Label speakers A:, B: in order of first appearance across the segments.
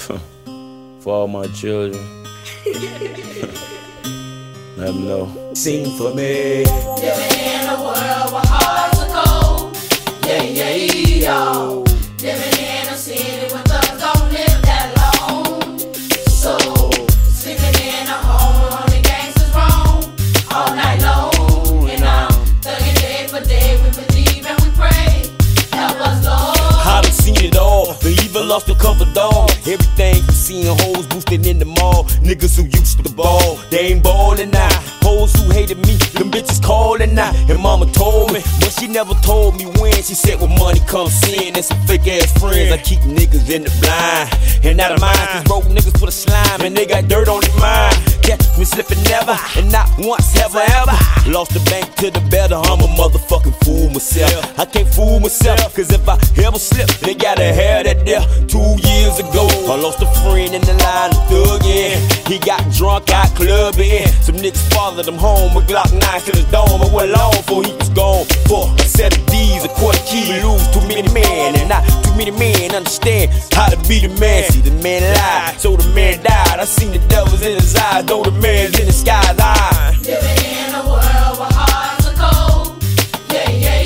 A: For all my children. Let them know. Sing for me.
B: Living in a world where hearts are cold. Yeah, yeah, yo. Living in a city where thugs don't live that long. So, sleeping in a home where only gangsters roam all night long. And I'm thugging day for day. We believe and we pray. Help us, Lord.
A: I done seen it all. The evil lost a couple dogs. Everything you seeing hoes boosted in the mall. Niggas who used to ball, they ain't ballin' now. Hoes who hated me, them bitches callin' now. And mama told me, but she never told me when. She said when money comes in and some fake ass friends, I keep niggas in the blind and out of mind. These broke niggas put a slime and they got dirt on their mind. Catch me slipping never, and not once ever. Lost the bank to the better, I'm a motherfucking fool myself. I can't fool myself, cause if I ever slip, they gotta have that there. 2 years ago, I lost a friend in the line of thuggin'. He got drunk out clubbing. Some niggas followed him home with Glock 9 to the dome. But what long for he was gone? For a set of D's, a quarter key. We lose too many men, and not too many men understand how to be the man. See, the man lied, so the man died. I seen the devils in his eyes, though the man's in the skyline.
B: Living in a world where hearts are cold. Yeah, yeah,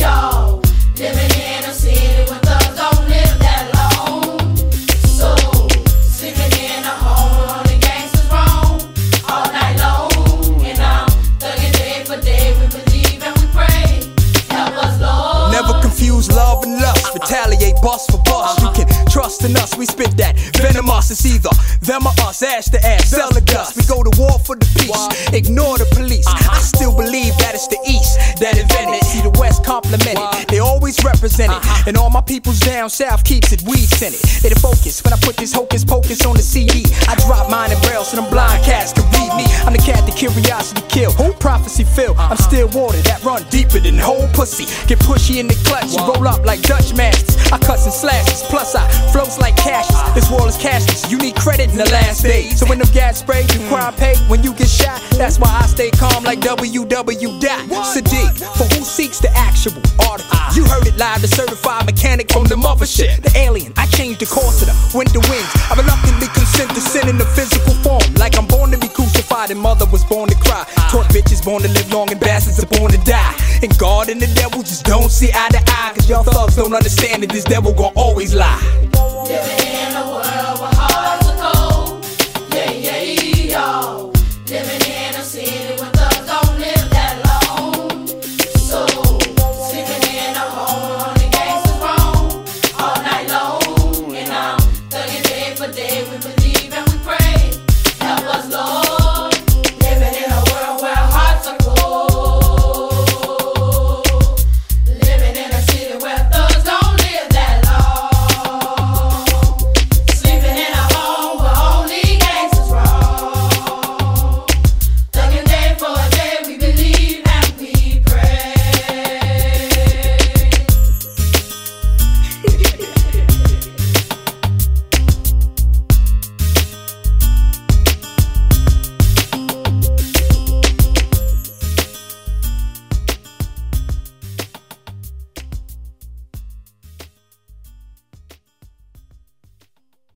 B: yo. Living in a city where thugs don't live that long. So, sleeping in a home where only gangsters roam all night long. And I'm thugging day for day. We believe and we pray. Help us, Lord.
C: Never confuse love and lust. Retaliate, bust for bust. You can trust in us. We spit that venomous. It's either them or us. Ash to ash, sell the dust. We go to war for the peace. Ignore the police. I still believe that it's the East that invented. See the West complimented. They always represent it. And all my peoples down south keeps it weed scented. They the focus. When I put this hocus pocus on the CD, I drop mine in braille so them blind cats can read me. I'm the cat that curiosity kill. Who prophecy fill? I'm still water that run deeper than whole pussy. Get pushy in the clutch. You roll up like Dutch masters. I cuts and slashes. Plus I flows like cashes. This wall is cashless. You need credit in the last days. So when them gas spray, you cry pay when you get shot. That's why I stay calm like WW. Sadiq, for who seeks the actual article. You heard it live, the certified mechanic from the mothership. The alien, I changed the course of the winter wings. I reluctantly consent to sin in the physical form. Like I'm born to be crucified and mother was born to cry. Taught bitches born to live long and bastards are born to die. And God and the devil just don't see eye to eye. Cause y'all thugs don't understand that this devil gon' always lie.
B: Living in a world